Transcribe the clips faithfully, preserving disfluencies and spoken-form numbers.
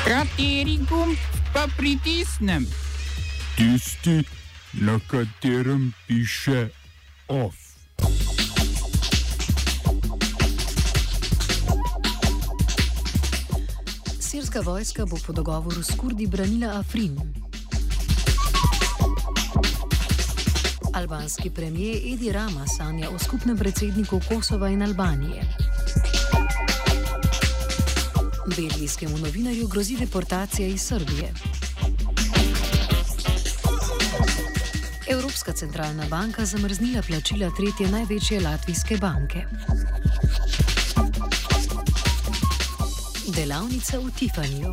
Kateri gumb pa pritisnem? Tisti, na katerem piše OF. Sirska vojska bo po dogovoru s Kurdi branila Afrin. Albanski premijer Edi Rama sanja o skupnem predsedniku Kosova in Albanije. Belgijskemu novinarju grozi deportacija iz Srbije. Evropska centralna banka zamrznila plačila tretje največje latvijske banke. Delavnica v Tifaniju.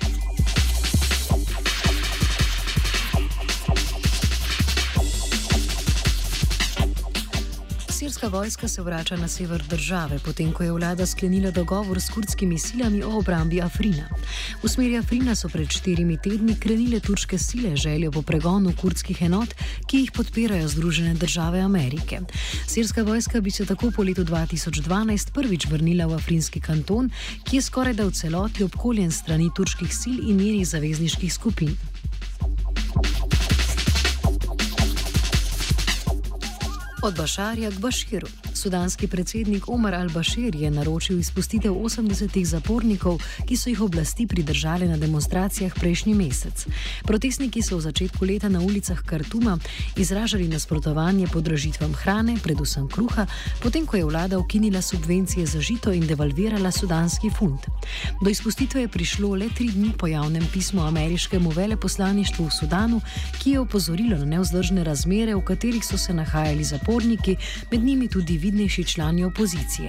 Sirska vojska se vrača na sever države, potem ko je vlada sklenila dogovor s kurdskimi silami o obrambi Afrina. V smeri Afrina so pred štirimi tedni krenile turške sile željo po pregonu kurdskih enot, ki jih podpirajo Združene države Amerike. Sirska vojska bi se tako po letu dva tisoč dvanajst prvič vrnila v afrinski kanton, ki je skorajda v celoti obkoljen strani turških sil in njenih zavezniških skupin. Od Bašarja k Baširu. Sudanski predsednik Omar al-Bashir je naročil izpustitev osemdesetih zapornikov, ki so jih oblasti pridržale na demonstracijah prejšnji mesec. Protestniki so v začetku leta na ulicah Kartuma izražali nasprotovanje podražitvam hrane, predvsem kruha, potem ko je vlada ukinila subvencije za žito in devalvirala sudanski funt. Do izpustitve je prišlo le tri dni po javnem pismu ameriškemu veleposlaništvu v Sudanu, ki je opozorilo na nevzdržne razmere, v katerih so se nahajali zaporniki, med njimi tudi vidnejši člani opozicije.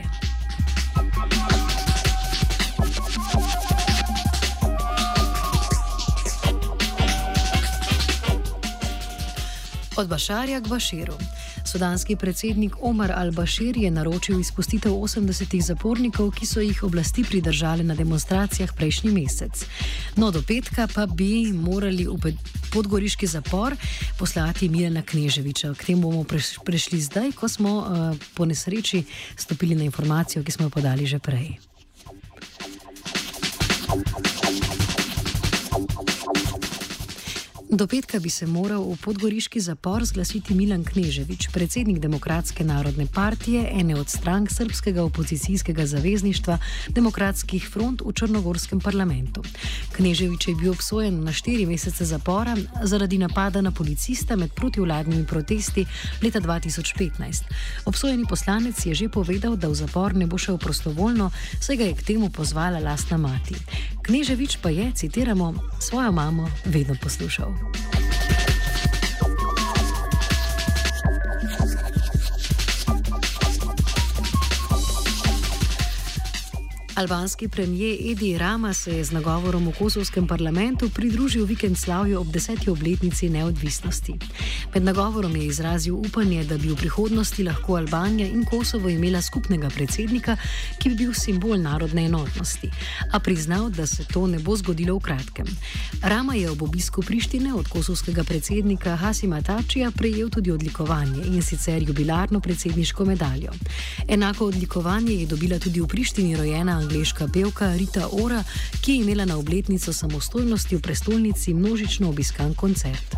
Od Bašarja k Baširu. Sudanski predsednik Omar al-Bashir je naročil izpustitev osemdesetih zapornikov, ki so jih oblasti pridržale na demonstracijah prejšnji mesec. No, do petka pa bi morali v podgoriški zapor poslati Milana Kneževiča. K temu bomo prešli zdaj, ko smo uh, po nesreči stopili na informacijo, ki smo jo podali že prej. Do petka bi se moral v podgoriški zapor zglasiti Milan Kneževič, predsednik Demokratske narodne partije, ene od strank srbskega opozicijskega zavezništva Demokratskih front v črnogorskem parlamentu. Kneževič je bil obsojen na štiri mesece zapora zaradi napada na policista med protivladnimi protesti leta dva tisoč petnajst. Obsojeni poslanec je že povedal, da v zapor ne bo šel prostovoljno, saj ga je k temu pozvala lastna mati. Kneževič pa je, citiramo, svojo mamo vedno poslušal. Albanski premijer Edi Rama se je z nagovorom v kosovskem parlamentu pridružil vikend slavju ob deseti obletnici neodvisnosti. Med nagovorom je izrazil upanje, da bi v prihodnosti lahko Albanija in Kosovo imela skupnega predsednika, ki bi bil simbol narodne enotnosti, a priznal, da se to ne bo zgodilo v kratkem. Rama je ob obisku Prištine od kosovskega predsednika Hasima Tačija prejel tudi odlikovanje, in sicer jubilarno predsedniško medaljo. Enako odlikovanje je dobila tudi v Prištini rojena angleška pevka Rita Ora, ki je imela na obletnico samostojnosti v prestolnici množično obiskan koncert.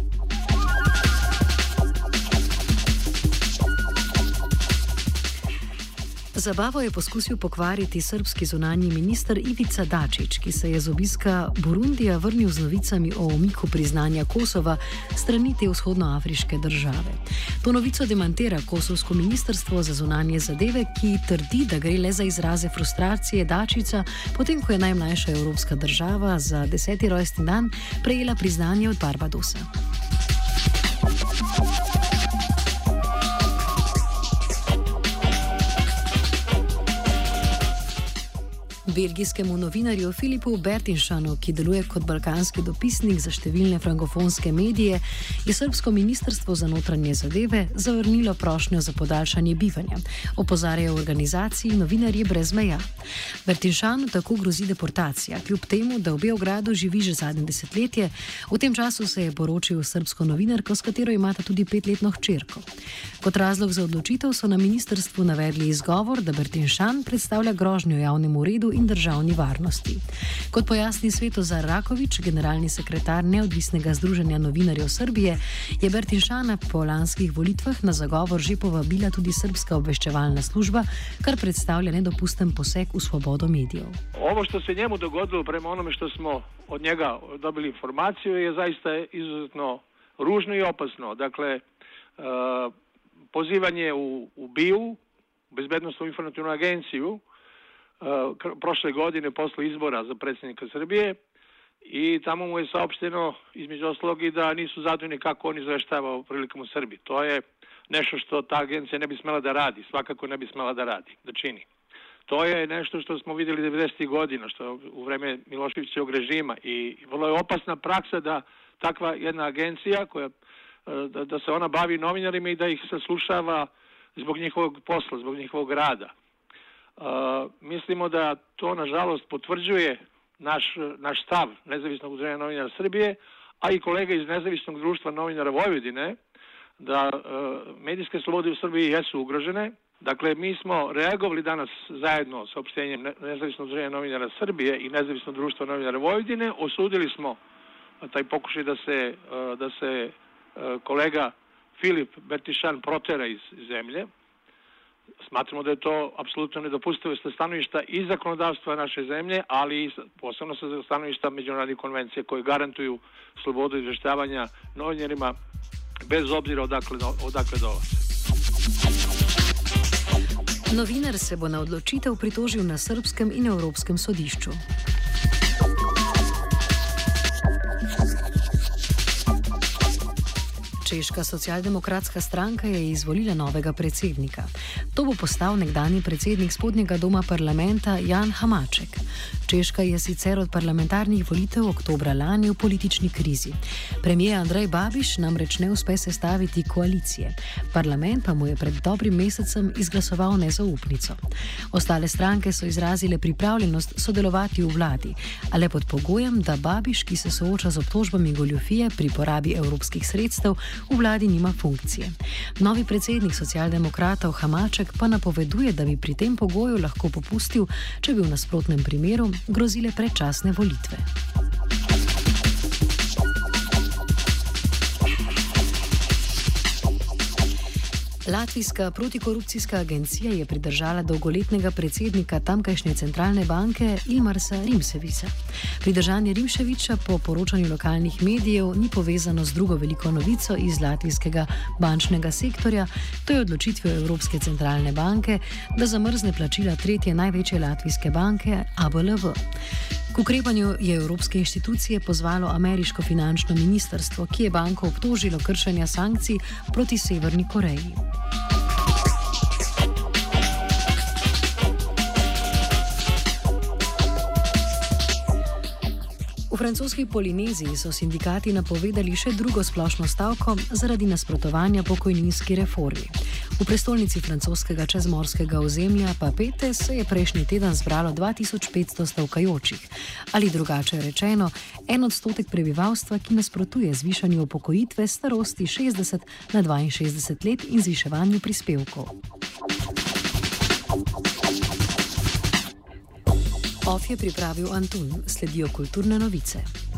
Zabavo je poskusil pokvariti srbski zunanji minister Ivica Dačić, ki se je z obiska Burundija vrnil z novicami o umiku priznanja Kosova strani te vzhodnoafriške države. To novico demantira kosovsko ministrstvo za zunanje zadeve, ki trdi, da gre le za izraze frustracije Dačića, potem ko je najmlajša evropska država za deseti rojstni dan prejela priznanje od Barbadosa. Belgijskemu novinarju Filipu Bertinšanu, ki deluje kot balkanski dopisnik za številne frankofonske medije, je srbsko ministrstvo za notranje zadeve zavrnilo prošnjo za podaljšanje bivanja, opozarjajo v organizaciji Novinarji brez meja. Bertinšanu tako grozi deportacija, kljub temu, da v Beogradu živi že zadnje desetletje. V tem času se je poročil s srbsko novinarko, s katero imata tudi petletno hčerko. Kot razlog za odločitev so na ministrstvu navedli izgovor, da Bertinšan predstavlja grožnjo javnemu redu in in državni varnosti. Kot pojasni Svetozar Rakovič, generalni sekretar Neodvisnega združenja novinarjev Srbije, je Bertinšana po lanskih volitvah na zagovor že povabila tudi srbska obveščevalna služba, kar predstavlja nedopusten poseg v svobodo medijev. Ovo što se njemu dogodilo prema onome što smo od njega dobili informaciju je zaista izuzetno ružno i opasno. Dakle, pozivanje u, u B I U, Bezbednostnu informativnu agenciju, prošle godine posle izbora za predsjednika Srbije, i tamo mu je saopšteno između ostalog i da nisu zadovoljni kako on izveštava prilikom u Srbiji. To je nešto što ta agencija ne bi smela da radi, svakako ne bi smela da radi, da čini. To je nešto što smo vidjeli devedesetih godina, što u vreme Miloševićevog režima, i vrlo je opasna praksa da takva jedna agencija, koja, da, da se ona bavi novinarima i da ih saslušava zbog njihovog posla, zbog njihovog rada. Uh, mislimo da to, nažalost, potvrđuje naš, naš stav Nezavisnog udruženja novinara Srbije, a i kolega iz Nezavisnog društva novinara Vojvodine, da uh, medijske slobode u Srbiji jesu ugrožene. Dakle, mi smo reagovali danas zajedno sa opštenjem Nezavisnog udruženja novinara Srbije i Nezavisnog društva novinara Vojvodine. Osudili smo taj pokušaj da se, uh, da se uh, kolega Filip Bertinšan protera iz zemlje. Smatramo da je to apsolutno nedopustivo sa stanovišta i zakonodavstva naše zemlje, ali i posebno sa stanovišta međunarodnih konvencija koje garantuju slobodu izveštavanja novinarima bez obzira odakle, odakle dolaze. Novinar se bo na odločitev pritožil na srbskem in evropskem sodišču. Češka socialdemokratska stranka je izvolila novega predsednika. To bo postal nekdanji predsednik spodnjega doma parlamenta Jan Hamáček. Češka je sicer od parlamentarnih volitev oktobra lani v politični krizi. Premijer Andrej Babiš namreč ne uspe sestaviti koalicije. Parlament pa mu je pred dobrim mesecem izglasoval nezaupnico. Ostale stranke so izrazile pripravljenost sodelovati v vladi, a le pod pogojem, da Babiš, ki se sooča z obtožbami goljufije pri porabi evropskih sredstev, v vladi nima funkcije. Novi predsednik socialdemokratov Hamáček pa napoveduje, da bi pri tem pogoju lahko popustil, če bi v nasprotnem primeru grozile predčasne volitve. Latvijska protikorupcijska agencija je pridržala dolgoletnega predsednika tamkajšnje centralne banke Ilmarsa Rimševića. Pridržanje Rimševića po poročanju lokalnih medijev ni povezano z drugo veliko novico iz latvijskega bančnega sektorja, to je odločitvijo Evropske centralne banke, da zamrzne plačila tretje največje latvijske banke A B L V. K ukrepanju je evropske inštitucije pozvalo ameriško finančno ministrstvo, ki je banko obtožilo kršenja sankcij proti Severni Koreji. V francoski Polineziji so sindikati napovedali še drugo splošno stavko zaradi nasprotovanja pokojninski reformi. V prestolnici francoskega čezmorskega ozemlja Papete se je prejšnji teden zbralo dva tisoč petsto stavkajočih. Ali drugače rečeno, en odstotek prebivalstva, ki nasprotuje zvišanju upokojitve starosti šestdeset na dvainšestdeset let in zviševanju prispevkov. Of je pripravil Antun, sledijo kulturne novice.